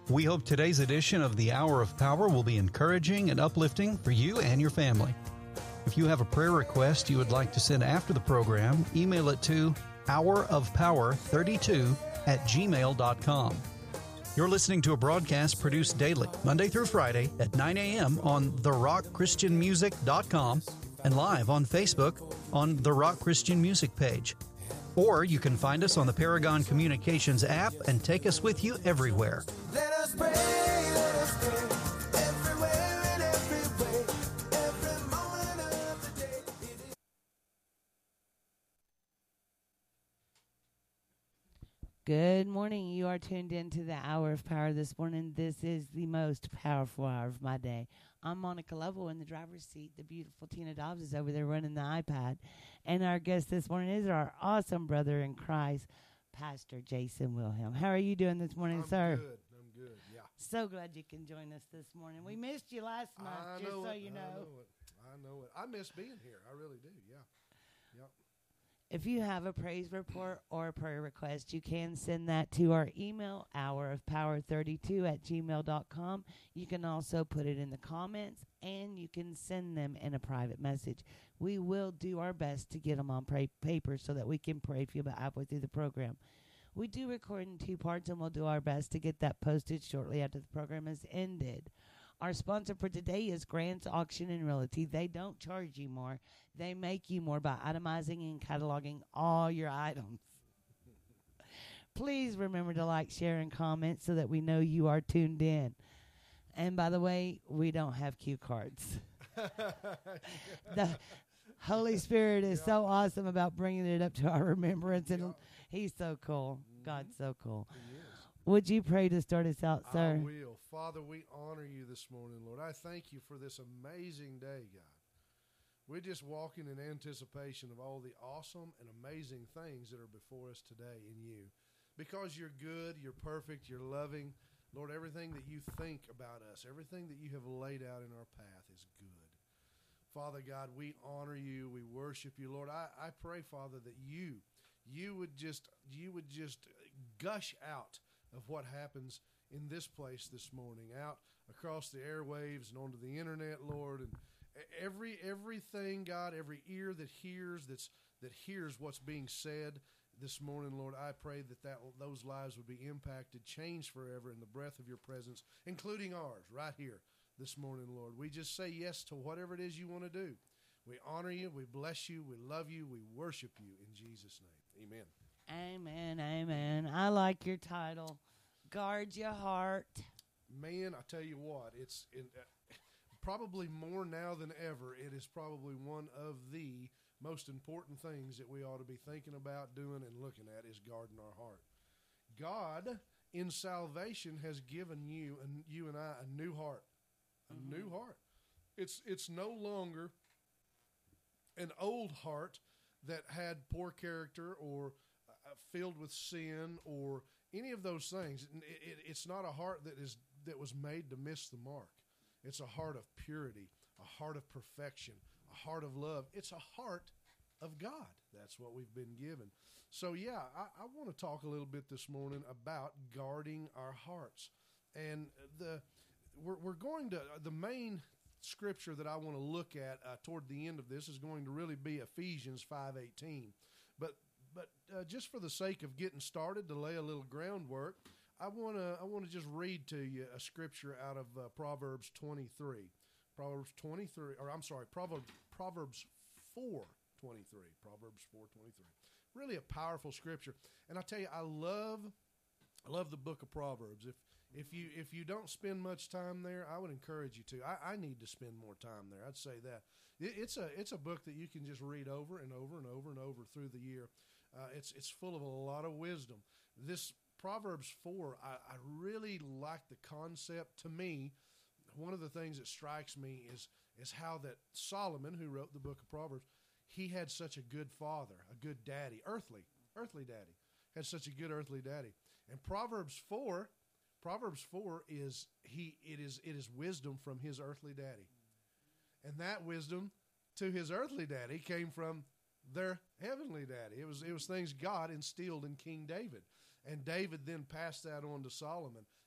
We hope today's edition of the Hour of Power will be encouraging and uplifting for you and your family. If you have a prayer request you would like to send after the program, email it to hourofpower32@gmail.com. You're listening to a broadcast produced daily, Monday through Friday at 9 a.m. on therockchristianmusic.com and live on Facebook on the Rock Christian Music page. Or you can find us on the Paragon Communications app and take us with you everywhere. Let us pray, everywhere and every way, every moment of the day. Good morning. You are tuned into the Hour of Power this morning. This is the most powerful hour of my day. I'm Monica Lovell in the driver's seat. The beautiful Tina Dobbs is over there running the iPad. And our guest this morning is our awesome brother in Christ, Pastor Jason Wilhelm. How are you doing this morning, sir? I'm good, yeah. So glad you can join us this morning. We missed you last month, just so you know. I know it. I miss being here. I really do, yeah. Yep. If you have a praise report or a prayer request, you can send that to our email, hourofpower32@gmail.com. You can also put it in the comments, and you can send them in a private message. We will do our best to get them on paper so that we can pray for you about halfway through the program. We do record in 2 parts, and we'll do our best to get that posted shortly after the program has ended. Our sponsor for today is Grant's Auction and Realty. They don't charge you more. They make you more by itemizing and cataloging all your items. Please remember to like, share, and comment so that we know you are tuned in. And by the way, we don't have cue cards. The Holy Spirit is so awesome about bringing it up to our remembrance, and He's so cool. God's so cool. He is. Would you pray to start us out, sir? I will. Father, we honor you this morning, Lord. I thank you for this amazing day, God. We're just walking in anticipation of all the awesome and amazing things that are before us today in you. Because you're good, you're perfect, you're loving. Lord, everything that you think about us, everything that you have laid out in our path is good. Father God, we honor you. We worship you, Lord. I pray, Father, that you would just gush out of what happens in this place this morning, out across the airwaves and onto the internet, Lord, and everything, God, every ear that hears what's being said this morning, Lord, I pray that those lives would be impacted, changed forever in the breath of your presence, including ours right here this morning, Lord. We just say yes to whatever it is you want to do. We honor you, we bless you, we love you, we worship you in Jesus' name. Amen. Amen, amen. I like your title, Guard Your Heart. Man, I tell you what, it's probably more now than ever. It is probably one of the most important things that we ought to be thinking about, doing, and looking at is guarding our heart. God, in salvation, has given you and I a new heart. A new heart. It's no longer an old heart that had poor character or filled with sin or any of those things. It's not a heart that was made to miss the mark. It's a heart of purity, a heart of perfection, a heart of love. It's a heart of God. That's what we've been given. So yeah, I want to talk a little bit this morning about guarding our hearts. And we're going to, the main scripture that I want to look at toward the end of this is going to really be Ephesians 5:18. But just for the sake of getting started, to lay a little groundwork, I want to just read to you a scripture out of Proverbs 23. Proverbs 4:23. Proverbs 4:23. Really a powerful scripture. And I tell you, I love the book of Proverbs. If you don't spend much time there, I would encourage you to. I need to spend more time there. I'd say that. It's a book that you can just read over and over and over and over through the year. It's full of a lot of wisdom. This Proverbs 4, I really like the concept. To me, one of the things that strikes me is how that Solomon, who wrote the book of Proverbs, he had such a good father, a good daddy, earthly daddy, had such a good earthly daddy. And Proverbs 4 is wisdom from his earthly daddy. And that wisdom to his earthly daddy came from their heavenly daddy. It was things God instilled in King David. And David then passed that on to Solomon.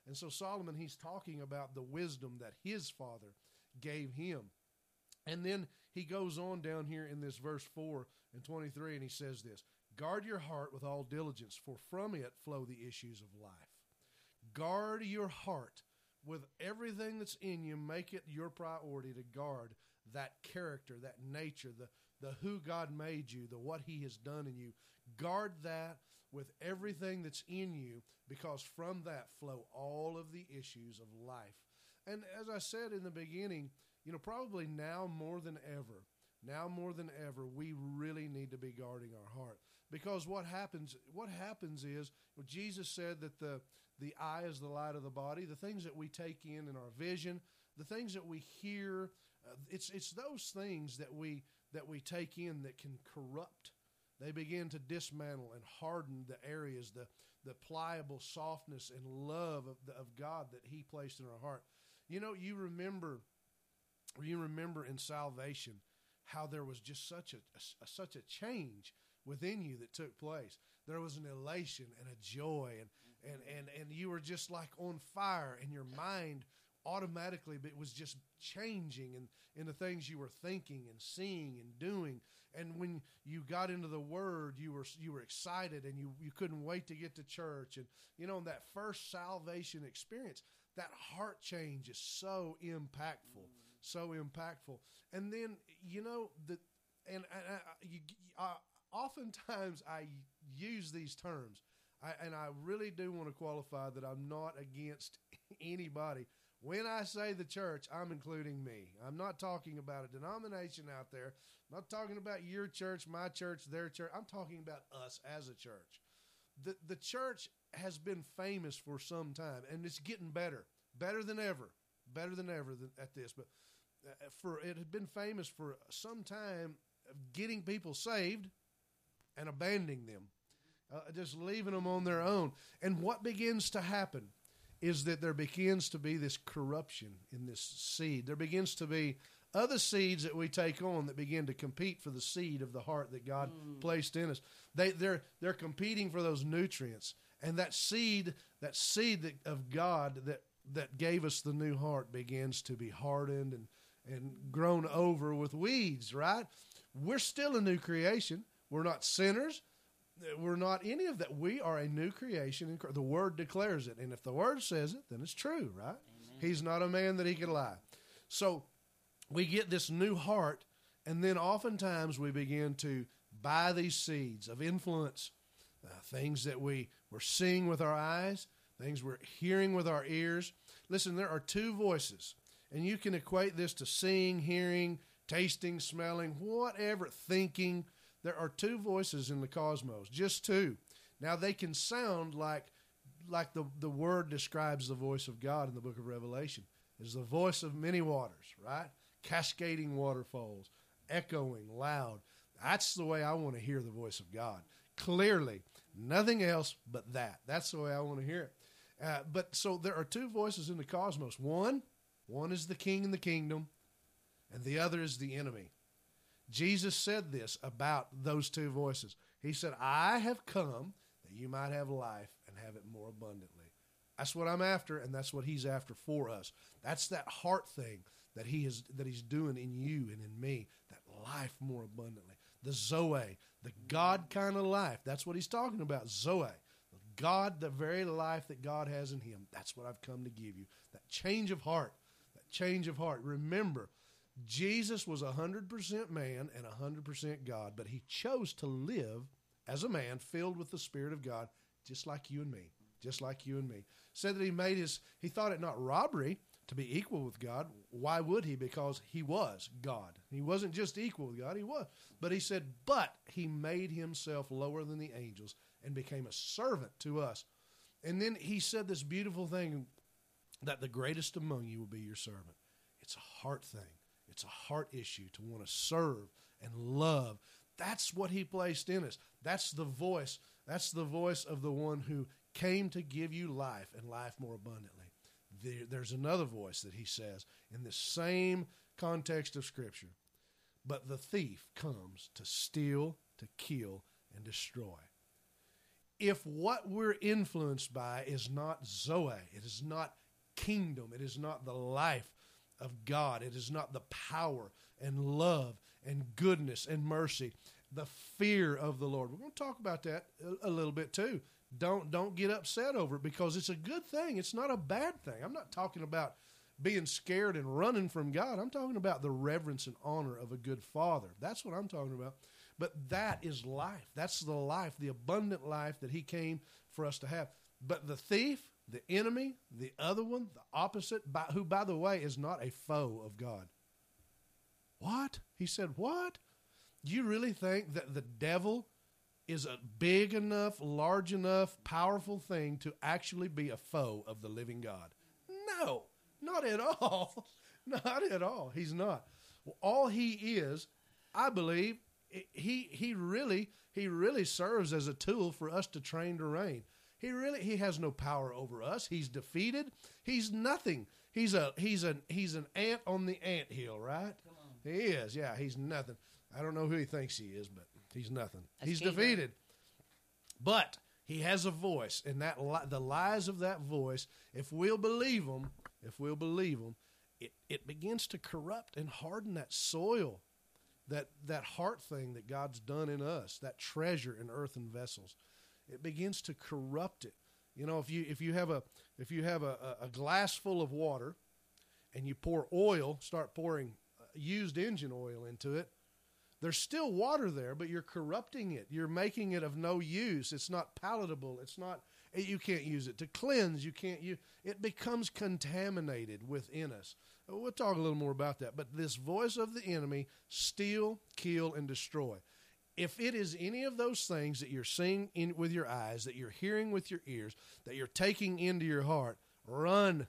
And so Solomon, he's talking about the wisdom that his father gave him. And then he goes on down here in this verse 4 and 23, and he says this, guard your heart with all diligence, for from it flow the issues of life. Guard your heart with everything that's in you. Make it your priority to guard that character, that nature, the who God made you, the what he has done in you. Guard that with everything that's in you, because from that flow all of the issues of life. And as I said in the beginning, probably now more than ever, we really need to be guarding our heart. Because what happens is, Jesus said that the eye is the light of the body. The things that we take in our vision, the things that we hear, it's those things that we take in that can corrupt. They begin to dismantle and harden the areas, the pliable softness and love of God that he placed in our heart. You remember in salvation how there was just such a change within you that took place. There was an elation and a joy, and you were just like on fire, and your mind automatically it was just changing in the things you were thinking and seeing and doing. And when you got into the Word, you were excited, and you couldn't wait to get to church. And in that first salvation experience, that heart change is so impactful, so impactful. And then oftentimes I use these terms, and I really do want to qualify that I'm not against anybody. When I say the church, I'm including me. I'm not talking about a denomination out there. I'm not talking about your church, my church, their church. I'm talking about us as a church. The church has been famous for some time, and it's getting better than ever at this. But it had been famous for some time of getting people saved and abandoning them, just leaving them on their own. And what begins to happen is that there begins to be this corruption in this seed. There begins to be other seeds that we take on that begin to compete for the seed of the heart that God placed in us. They're competing for those nutrients, and that seed of God that gave us the new heart begins to be hardened and grown over with weeds. Right? We're still a new creation. We're not sinners. We're not any of that. We are a new creation. The Word declares it. And if the Word says it, then it's true, right? Amen. He's not a man that he could lie. So we get this new heart, and then oftentimes we begin to buy these seeds of influence, things that we're seeing with our eyes, things we're hearing with our ears. Listen, there are two voices, and you can equate this to seeing, hearing, tasting, smelling, whatever, thinking. There are two voices in the cosmos, just two. Now, they can sound like the Word describes the voice of God in the book of Revelation. It's the voice of many waters, right? Cascading waterfalls, echoing loud. That's the way I want to hear the voice of God. Clearly, nothing else but that. That's the way I want to hear it. But so there are two voices in the cosmos. One is the king and the kingdom, and the other is the enemy. Jesus said this about those two voices. He said, I have come that you might have life and have it more abundantly. That's what I'm after, and that's what he's after for us. That's that heart thing that he's doing in you and in me, that life more abundantly. The Zoe, the God kind of life. That's what he's talking about, Zoe. God, the very life that God has in him. That's what I've come to give you. That change of heart. Remember, Jesus was 100% man and 100% God, but he chose to live as a man filled with the Spirit of God, just like you and me, Said that he thought it not robbery to be equal with God. Why would he? Because he was God. He wasn't just equal with God, he was. But he said, but he made himself lower than the angels and became a servant to us. And then he said this beautiful thing, that the greatest among you will be your servant. It's a heart thing. It's a heart issue to want to serve and love. That's what he placed in us. That's the voice. That's the voice of the one who came to give you life and life more abundantly. There's another voice that he says in the same context of Scripture. But the thief comes to steal, to kill, and destroy. if what we're influenced by is not Zoe, it is not kingdom, it is not the life of God, it is not the power and love and goodness and mercy, the fear of the Lord. We're going to talk about that a little bit too. Don't get upset over it, because it's a good thing. It's not a bad thing. I'm not talking about being scared and running from God. I'm talking about the reverence and honor of a good father. That's what I'm talking about. But that is life. That's the life, the abundant life that he came for us to have. But the thief, the enemy, the other one, the opposite, who, by the way, is not a foe of God. What? He said, what? Do you really think that the devil is a big enough, large enough, powerful thing to actually be a foe of the living God? No, not at all. Not at all. He's not. Well, all he is, I believe, he really serves as a tool for us to train to reign. He has no power over us. He's defeated. He's nothing. He's an ant on the anthill, right? Come on. He is. Yeah, he's nothing. I don't know who he thinks he is, but he's nothing. He's Escape defeated. But he has a voice, and the lies of that voice, if we'll believe them, it begins to corrupt and harden that soil, that heart thing that God's done in us, that treasure in earthen vessels. It begins to corrupt it. You know, if you have a glass full of water, and you start pouring used engine oil into it, there's still water there, but you're corrupting it. You're making it of no use. It's not palatable. You can't use it to cleanse. It becomes contaminated within us. We'll talk a little more about that. But this voice of the enemy, steal, kill, and destroy. If it is any of those things that you're seeing with your eyes, that you're hearing with your ears, that you're taking into your heart, run,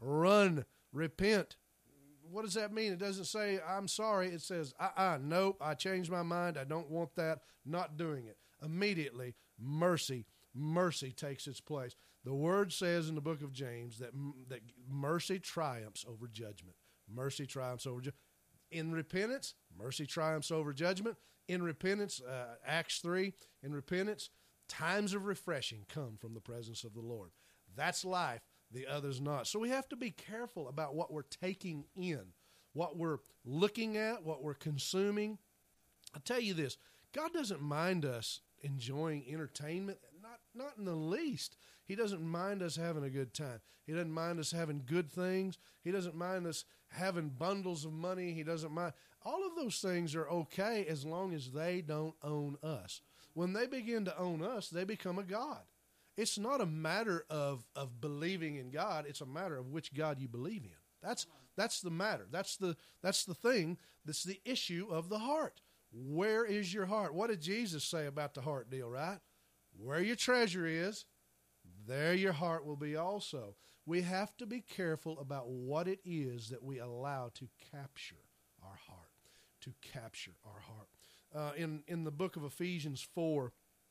repent. What does that mean? It doesn't say, I'm sorry. It says, nope, I changed my mind. I don't want that. Not doing it. Immediately, mercy takes its place. The word says in the book of James that mercy triumphs over judgment. Mercy triumphs over judgment. In repentance, mercy triumphs over judgment. In repentance, Acts 3, in repentance, times of refreshing come from the presence of the Lord. That's life. The other's not. So we have to be careful about what we're taking in, what we're looking at, what we're consuming. I'll tell you this, God doesn't mind us enjoying entertainment, not in the least. He doesn't mind us having a good time. He doesn't mind us having good things. He doesn't mind us having bundles of money. He doesn't mind. All of those things are okay as long as they don't own us. When they begin to own us, they become a god. It's not a matter of believing in God. It's a matter of which God you believe in. That's the matter. That's the thing. That's the issue of the heart. Where is your heart? What did Jesus say about the heart deal, right? Where your treasure is, there your heart will be also. We have to be careful about what it is that we allow to capture our heart, to capture our heart. In the book of Ephesians 4,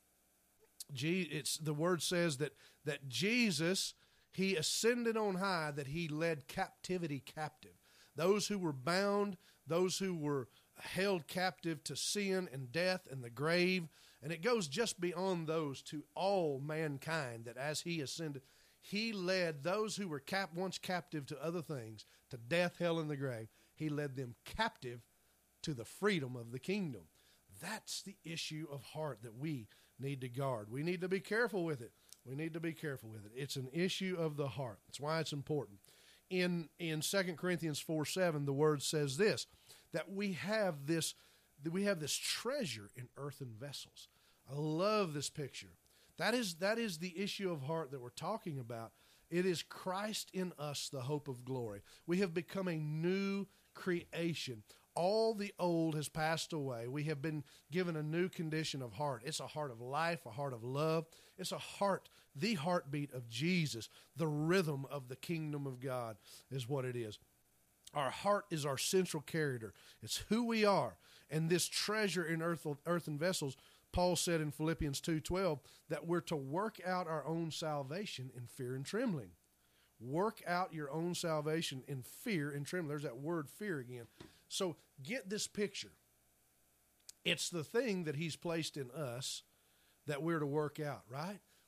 the word says that Jesus, he ascended on high, that he led captivity captive. Those who were bound, those who were held captive to sin and death and the grave. And it goes just beyond those to all mankind, that as he ascended, he led those who were once captive to other things, to death, hell, and the grave. He led them captive to the freedom of the kingdom. That's the issue of heart that we need to guard. We need to be careful with it. It's an issue of the heart. That's why it's important. In 2 Corinthians 4:7, the word says this, that we have this treasure in earthen vessels. I love this picture. That is the issue of heart that we're talking about. It is Christ in us, the hope of glory. We have become a new creation. All the old has passed away. We have been given a new condition of heart. It's a heart of life, a heart of love. It's a heart, the heartbeat of Jesus. The rhythm of the kingdom of God is what it is. Our heart is our central character. It's who we are. And this treasure in earthen vessels, Paul said in Philippians 2:12, that we're to work out our own salvation in fear and trembling. Work out your own salvation in fear and trembling. There's that word fear again. So get this picture. It's the thing that he's placed in us that we're to work out, right?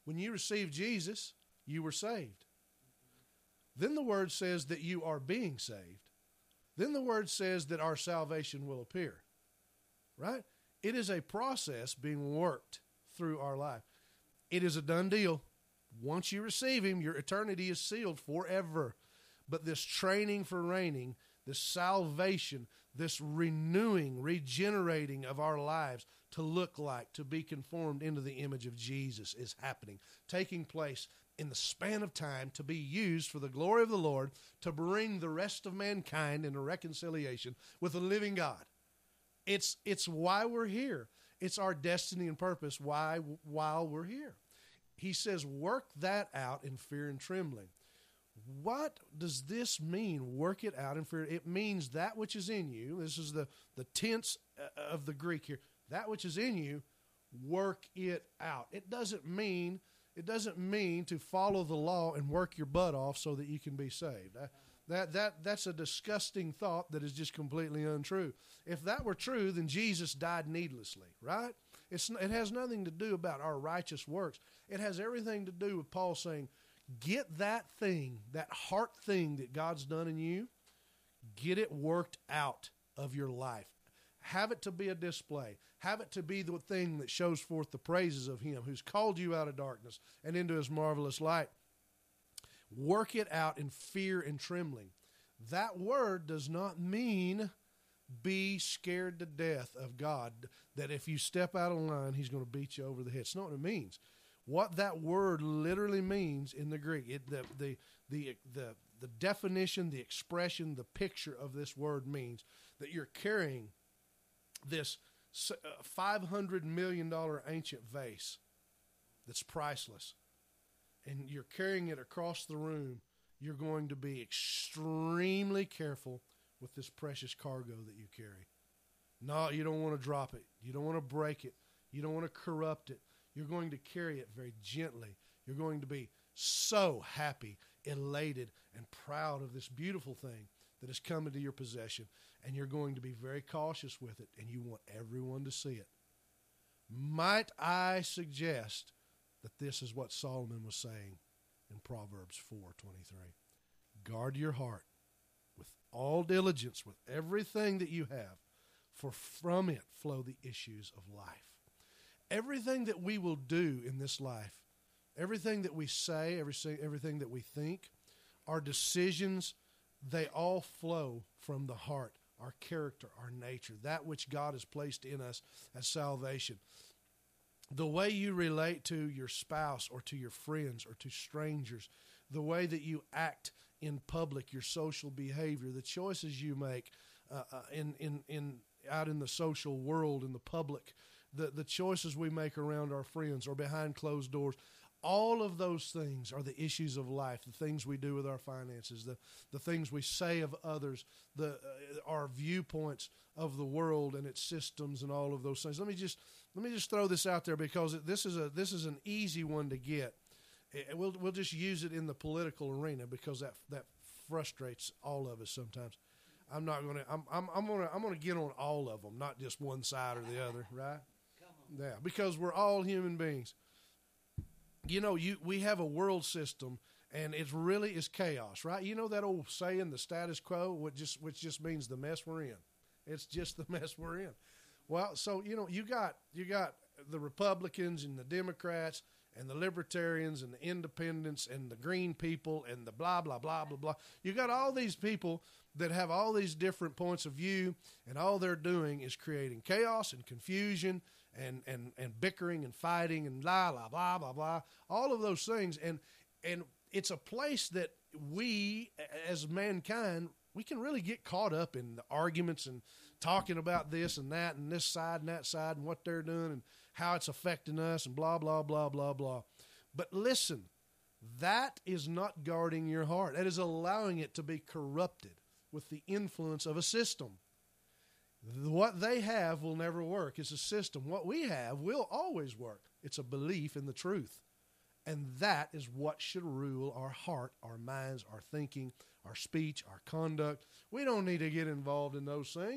When you received Jesus, you were saved. Then the word says that you are being saved. Then the word says that our salvation will appear. Right? It is a process being worked through our life. It is a done deal. Once you receive him, your eternity is sealed forever. But this training for reigning, this salvation, this renewing, regenerating of our lives to look like, to be conformed into the image of Jesus is happening, taking place in the span of time to be used for the glory of the Lord to bring the rest of mankind into reconciliation with the living God. It's why we're here. It's our destiny and purpose while we're here. He says, work that out in fear and trembling. What does this mean, work it out in fear? It means that which is in you. This is the tense of the Greek here. That which is in you, work it out. It doesn't mean to follow the law and work your butt off so that you can be saved. That's a disgusting thought that is just completely untrue. If that were true, then Jesus died needlessly, right? It has nothing to do about our righteous works. It has everything to do with Paul saying, get that thing, that heart thing that God's done in you, get it worked out of your life. Have it to be a display. Have it to be the thing that shows forth the praises of him who's called you out of darkness and into his marvelous light. Work it out in fear and trembling. That word does not mean be scared to death of God, that if you step out of line, he's going to beat you over the head. It's not what it means. What that word literally means in the Greek, the definition, the expression, the picture of this word means that you're carrying this $500 million ancient vase that's priceless, and you're carrying it across the room. You're going to be extremely careful with this precious cargo that you carry. No, you don't want to drop it. You don't want to break it. You don't want to corrupt it. You're going to carry it very gently. You're going to be so happy, elated, and proud of this beautiful thing that has come into your possession. And you're going to be very cautious with it, and you want everyone to see it. Might I suggest that this is what Solomon was saying in Proverbs 4:23. Guard your heart with all diligence, with everything that you have, for from it flow the issues of life. Everything that we will do in this life, everything that we say, everything that we think, our decisions, they all flow from the heart, our character, our nature, that which God has placed in us as salvation. The way you relate to your spouse or to your friends or to strangers, the way that you act in public, your social behavior, the choices you make out in the social world, in the public, the choices we make around our friends or behind closed doors, all of those things are the issues of life, the things we do with our finances, the things we say of others, our viewpoints of the world and its systems and all of those things. Let me just throw this out there because this is an easy one to get. We'll just use it in the political arena because that frustrates all of us sometimes. I'm going to get on all of them, not just one side or the other, right? Yeah, because we're all human beings. You know, we have a world system, and it really is chaos, right? You know that old saying, the status quo, which just means the mess we're in. It's just the mess we're in. Well, so, you know, you got the Republicans and the Democrats and the Libertarians and the Independents and the Green people and the blah, blah, blah, blah, blah. You got all these people that have all these different points of view, and all they're doing is creating chaos and confusion and bickering and fighting and blah, blah, blah, blah, blah, all of those things. And it's a place that we, as mankind, we can really get caught up in the arguments and talking about this and that and this side and that side and what they're doing and how it's affecting us and blah, blah, blah, blah, blah. But listen, that is not guarding your heart. That is allowing it to be corrupted with the influence of a system. What they have will never work. It's a system. What we have will always work. It's a belief in the truth. And that is what should rule our heart, our minds, our thinking, our speech, our conduct. We don't need to get involved in those things.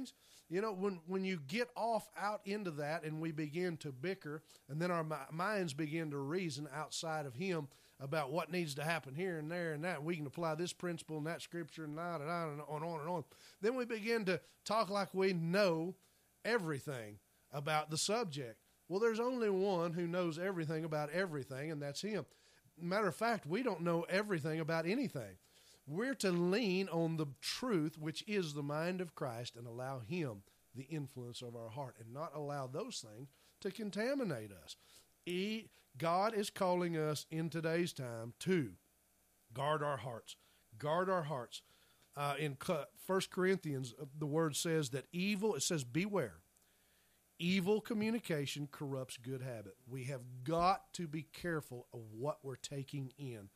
You know, when you get off out into that and we begin to bicker, and then our minds begin to reason outside of Him about what needs to happen here and there and that, we can apply this principle and that scripture and on and on and on and on. Then we begin to talk like we know everything about the subject. Well, there's only one who knows everything about everything, and that's Him. Matter of fact, we don't know everything about anything. We're to lean on the truth, which is the mind of Christ, and allow Him the influence of our heart and not allow those things to contaminate us. God is calling us in today's time to guard our hearts. Guard our hearts. In 1 Corinthians, the word says that it says, beware. Evil communication corrupts good habit. We have got to be careful of what we're taking in,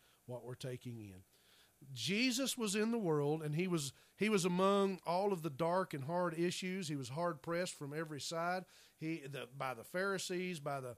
Jesus was in the world, and he was among all of the dark and hard issues. He was hard pressed from every side. By the Pharisees,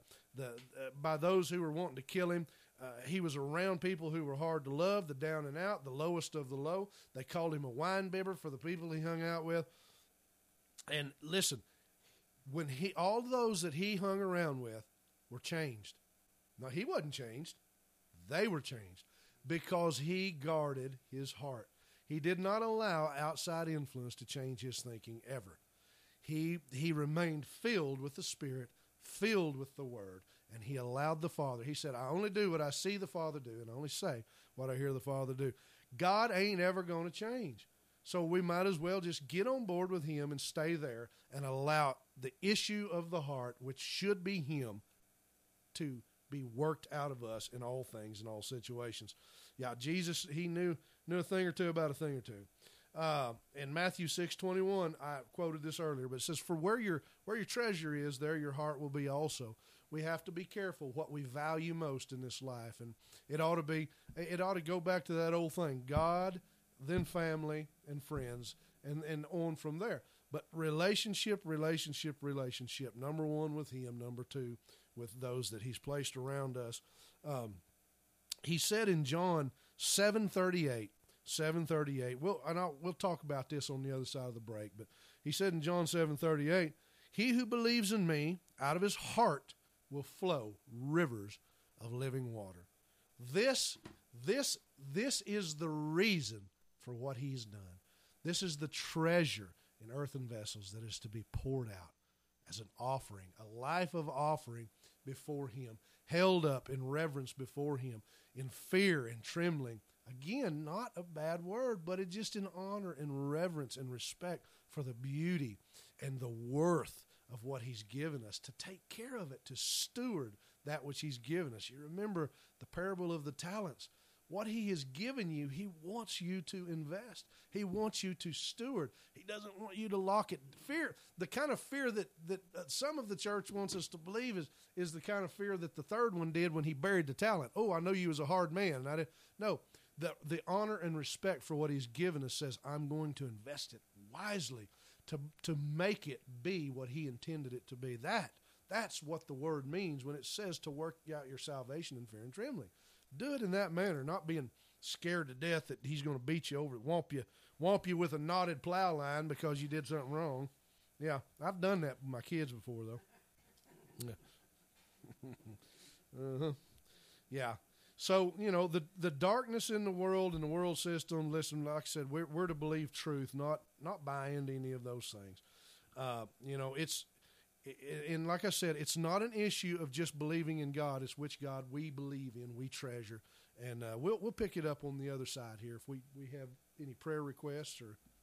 by those who were wanting to kill him. He was around people who were hard to love, the down and out, the lowest of the low. They called him a wine bibber for the people he hung out with. And listen, when all those that he hung around with were changed. Now, he wasn't changed. They were changed because he guarded his heart. He did not allow outside influence to change his thinking ever. He remained filled with the Spirit, filled with the Word, and he allowed the Father. He said, I only do what I see the Father do, and I only say what I hear the Father do. God ain't ever going to change. So we might as well just get on board with him and stay there and allow the issue of the heart, which should be him, to be worked out of us in all things, in all situations. Yeah, Jesus, he knew a thing or two about a thing or two. In Matthew 6:21, I quoted this earlier, but it says, for where your treasure is, there your heart will be also. We have to be careful what we value most in this life. And it ought to go back to that old thing, God, then family and friends, and on from there. But relationship. Number one with him. Number two with those that he's placed around us. He said in John 7:38, we'll talk about this on the other side of the break, but he said in John 7:38, he who believes in me, out of his heart will flow rivers of living water. This is the reason for what he's done. This is the treasure in earthen vessels that is to be poured out as an offering, a life of offering before him, held up in reverence before him, in fear and trembling. Again, not a bad word, but it just in honor and reverence and respect for the beauty and the worth of what he's given us, to take care of it, to steward that which he's given us. You remember the parable of the talents. What he has given you, he wants you to invest. He wants you to steward. He doesn't want you to lock it. Fear, the kind of fear that some of the church wants us to believe is the kind of fear that the third one did when he buried the talent. Oh, I know you was a hard man. No, the honor and respect for what he's given us says, I'm going to invest it wisely to make it be what he intended it to be. That's what the word means when it says to work out your salvation in fear and trembling. Do it in that manner, not being scared to death that he's going to beat you over, whomp you with a knotted plow line because you did something wrong. Yeah, I've done that with my kids before, though. Yeah. Yeah. So, the darkness in the world and the world system, listen, like I said, we're to believe truth, not buy into any of those things. And like I said, it's not an issue of just believing in God. It's which God we believe in, we treasure. And we'll pick it up on the other side here if we have any prayer requests or